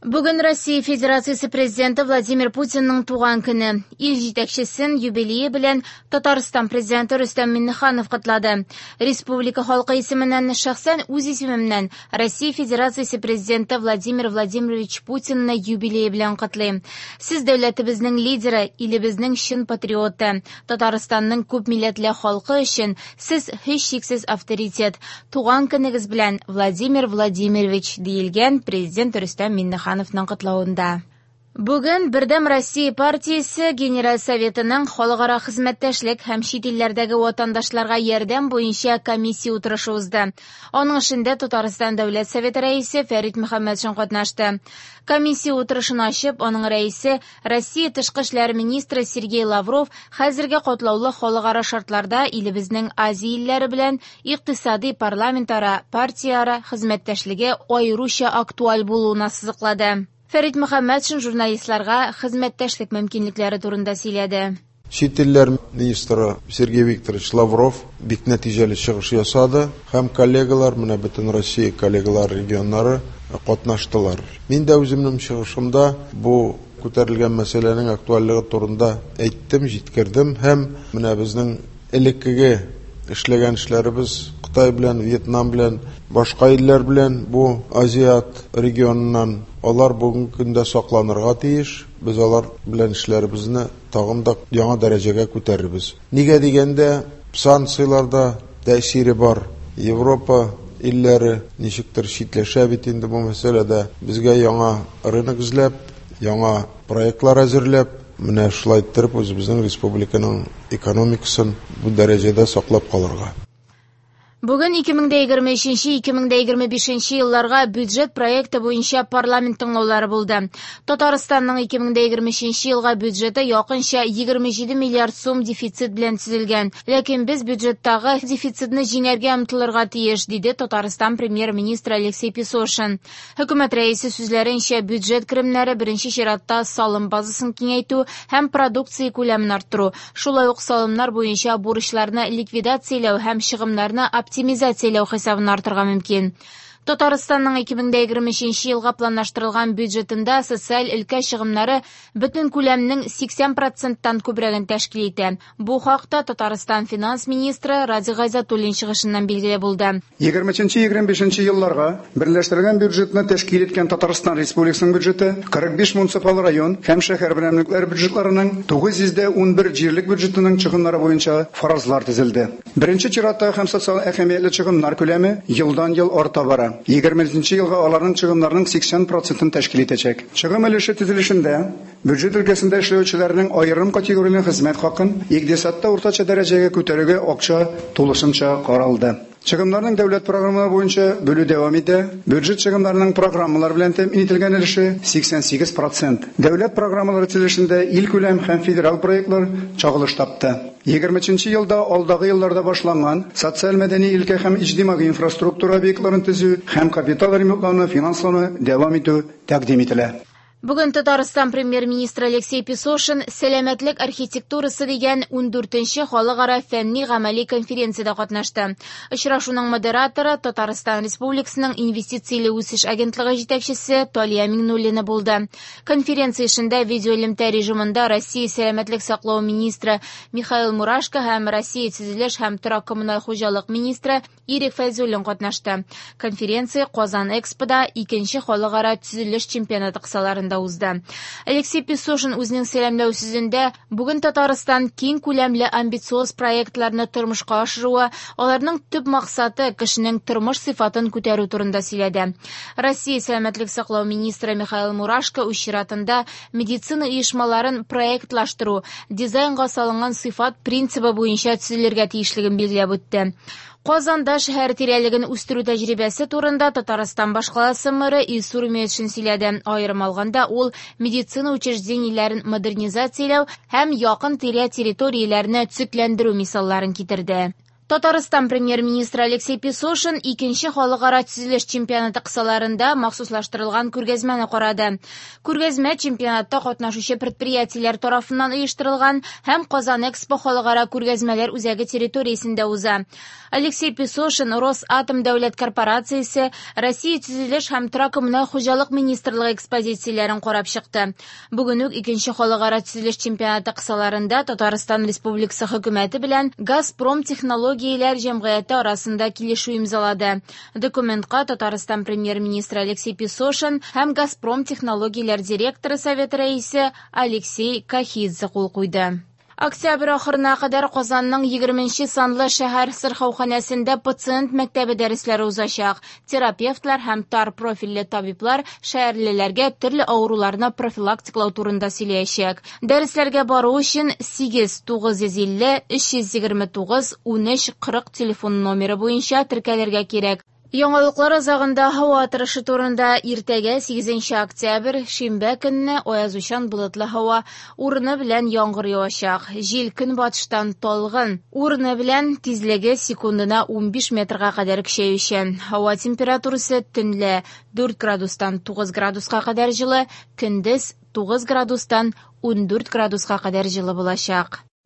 Бүгін Россия Федерациясы президенті Владимир Путинның туған күні. Ил жетекшісін юбилейі білен Татарстан президенті Рустам Минниханов құтлады. Республика халқы есімінен шақсан өз есімімнен Россия Федерациясы президенті Владимир Владимирович Путинны юбилейі білен құтлайым. Сіз дәулетіміздің лидері, илебіздің шын патриоты. Татарстанның көп милләтлі халқы үшін сіз һич шексіз авторитет. Туған күнігіз білен Владимир Владимирович дейілген президент Рустам Минниханов құтлауында. Бүгін Бірдәм Россия партиясы Генерал Советінің халыкара хезмәттәшлек һәм чит илләрдәге ватандашларга ярдәм буенча комиссия утырышы узды. Аның эшендә Татарстан Дәүләт Советы рәисе Фәрит Мөхәммәтшин катнашты. Комиссия утырышын ачып, аның рәисе Россия тышкы эшләр министры Сергей Лавров хәзерге катлаулы халыкара шартларда илебезнең Азия илләре белән икътисади парламентара партияара хезмәттәшлеге аеруча актуаль булуына сызыклады. Фәрит Мөхәммәтшин журналистларга хезмәттәшлек мөмкинлекләре турында сөйләде. Чит илләр министры Сергей Викторович Лавров бик нәтиҗәле чыгыш ясады һәм коллегалар, менә бөтен Россия коллегалар регионнары катнаштылар. Мин дә үземнең чыгышымда бу күтәрелгән мәсьәләнең актуальлыгы турында әйттем, җиткердем һәм менә безнең элеккеге эшләгән эшләребез Кытай белән, Вьетнам белән, башка илләр белән бу Азиат регионыннан алар бүгенге көндә сакланырга тиеш. Без алар белән эшләребезне тагын да яңа дәрәҗәгә күтәрербез. Нигә дигәндә, санкцияларда тәэсире бар. Европа илләре ничектер читләшә бит инде бу мәсьәләдә. Безгә яңа рынок эзләп, яңа проектлар әзерләп, менә шулай итеп үзебезнең республиканың экономикасын бу дәрәҗәдә саклап калырга. Бүген 2023-2025 елларга бюджет проекты буенча парламент тыңлаулары булды. Татарстанның 2023 елга бюджеты якынча 27 миллиард сум дефицит белән төзелгән. Ләкин без бюджеттагы дефицитны җиңәргә омтылырга тиеш, диде Татарстан премьер-министры Алексей Песошин. Хөкүмәт рәисе сүзләренчә, бюджет керемнәре беренче чиратта салым базасын киңәйтү һәм продукция күләмен арттыру, шулай ук салымнар буенча бурычларны ликвидацияләү һәм чыгымнарны оптимизацияләү хисабын артырга мөмкин. Татарстанның 2023 елга планлаштырылган бюджетында социаль өлкә чыгымнары бөтен күләмнең 80%-тан күбрәген тәшкил итә. Бу хакта Татарстан финанс министры Ради Гайзатуллин чыгышыннан билгеле булды. 23-25 елларга берләштерелгән бюджетны тәшкил иткән Татарстан Республикасының бюджеты 45 муниципаль район һәм шәһәр берәмлекләре бюджетларының 911 җирлек бюджетының чыгымнары буенча фаразлар төзелде. Беренче чиратта һәм социаль әһәмиятле чыгымнар күләме елдан-ел арта бара. 20 елга аларның чыгымнарының 80%-ын тәшкил итәчәк. Чыгым өлеше төзелешендә бюджет өлкәсендә эшләүчеләрнең аерым категорияле хезмәт хакын икътисадта уртача дәрәҗәгә күтәрүгә акча тулысынча каралды. Чыгымнарның дәүләт программалары буенча бөлү дәвам итә. Бюджет чыгымнарының программалар белән тәэмин ителгән өлеше 88%. Дәүләт программалары төзелешендә ил күләм һәм федераль проектлар чагылыш тапты. 20 елда алдагы елларда башланган социаль мәдәни өлкә һәм иҗтимагый инфраструктура объектларын төзү һәм капитал ремонтлауны финанслауны дәвам итү тәкъдим ителә. Бүген Татарстан премьер-министры Алексей Песошин сәламәтлек архитектурасы дигән 14нче халыкара фәнни-гамәли конференцияда катнашты. Очрашуның модераторы Татарстан Республикасының инвестицияле үсеш агентлыгы җитәкчесе Талия Миңнуллина булды. Конференция эшендә видеоэлемтә режимында Россия сәламәтлек саклау министры Михаил Мурашко һәм Россия төзелеш һәм торак коммуналь хуҗалык министры Ирек Фәйзуллин катнашты. Конференция Казан Экспода 2нче халыкара төзелеш чемпионаты кысаларында узды. Алексей Песошин үзенең сәламләү сүзендә бүген Татарстан киң күләмле амбициоз проектларны тормышка ашыруы, аларның төп максаты кешенең тормыш сыйфатын күтәрү турында сөйләде. Россия сәламәтлек саклау министры Михаил Мурашко үз чиратында медицина оешмаларын проектлаштыру, дизайнга салынган сыйфат принцибы буенча төзелергә тиешлеген билгеләп үтте. Казанда шәһәр тирәлеген үстерү тәҗрибәсе турында Татарстан башкаласы мэры Илсур Метшин сөйләде. Аерым алганда ул медицина учреждениеләрен модернизацияләү һәм якын тирә территорияләрне төзекләндерү мисалларын китерде. Татарстан премьер-министры Алексей Песошин икенче халыкара төзелеш чемпионаты кысаларында махсуслаштырылган күргәзмәне карады. Күргәзмә чемпионатта катнашучы предприятиеләр тарафыннан оештырылган һәм Казан Экспо халыкара күргәзмәләр үзәге территориясендә уза. Алексей Песошин Росатом дәүләт корпорациясе, Россия төзелеш һәм торак-коммуналь хуҗалык министрлыгы экспозицияләрен карап чыкты. Бүген үк икенче халыкара төзелеш чемпионаты кысаларында Татарстан Республикасы хөкүмәте белән Газпром технологияләр җәмгыяте арасында килешү имзалады. Документка Татарстан премьер-министры Алексей Песошин һәм Газпром технологияләр директоры советы рәисе Алексей Кахидзе кул куйды. Октябрь ахырына кадәр Казанның 20 санлы шәһәр сырхауханәсендә пациент мәктәбе дәресләре узачак. Терапевтлар һәм тар профильле табиблар шәһәрлеләргә төрле авыруларны профилактиклау турында сөйләячәк. Дәресләргә бару өчен 8-950 329 1340 телефон номеры буенча теркәлергә кирәк. Яңалыклар азагында һава торышы турында иртәгә 8 октябрь шимбә көнне аязучан болытлы һава, урыны белән яңгыр явачак. Җил көнбатыштан талгын, урыны белән тизлеге секундына 15 метрга кадәр көчәючән. Һава температурасы төнлә 4 градустан 9 градуска кадәр җылы, көндез 9 градустан 14 градуска кадәр җылы булачак.